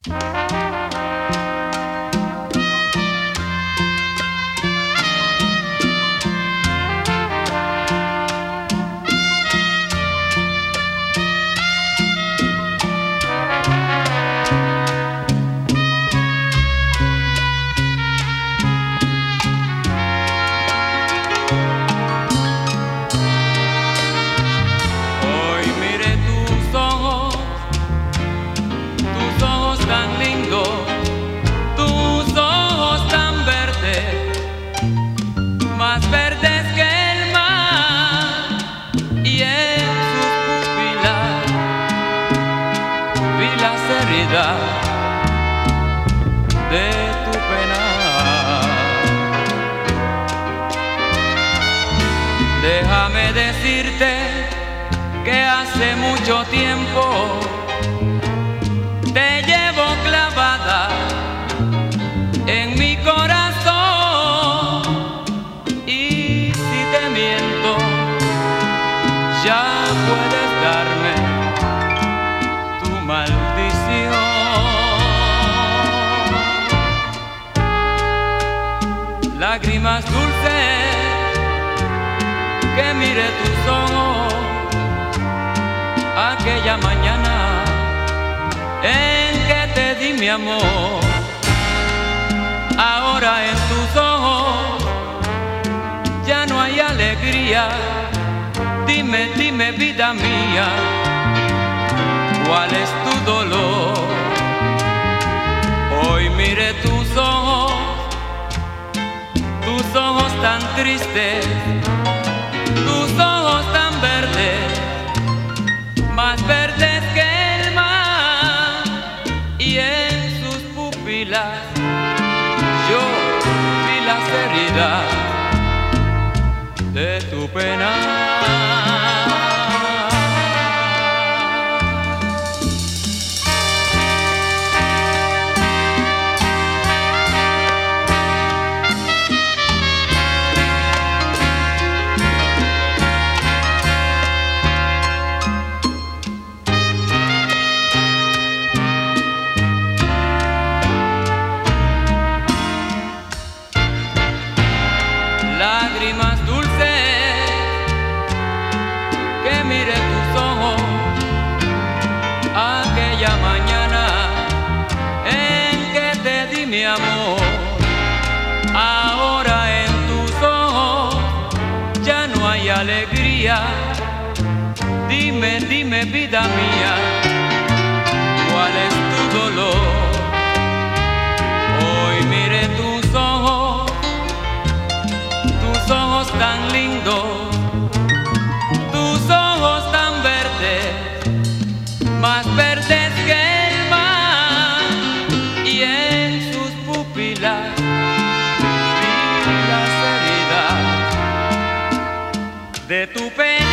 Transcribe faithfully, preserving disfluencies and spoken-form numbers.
Más verdes que el mar, y en sus pupilas vi la seriedad de tu pena. Déjame decirte que hace mucho tiempo te llevo clavada en mi corazón. Ya puedes darme tu maldición. Lágrimas dulces que mire tus ojos aquella mañana en que te di mi amor. Ahora en tus ojos ya no hay alegría. Dime, dime, vida mía, ¿cuál es tu dolor? Hoy miré tus ojos, tus ojos tan tristes, tus ojos tan verdes, más verdes que el mar, y en sus pupilas yo vi la seriedad de tu pena. Lágrimas dulces que mire tus ojos aquella mañana en que te di mi amor. Ahora en tus ojos ya no hay alegría. Dime, dime, vida mía, ¿cuál es tu dolor? Hoy miré tus ojos, tus ojos tan lindos, tus ojos tan verdes, más verdes que el mar, y en sus pupilas vi la seriedad de tu pena.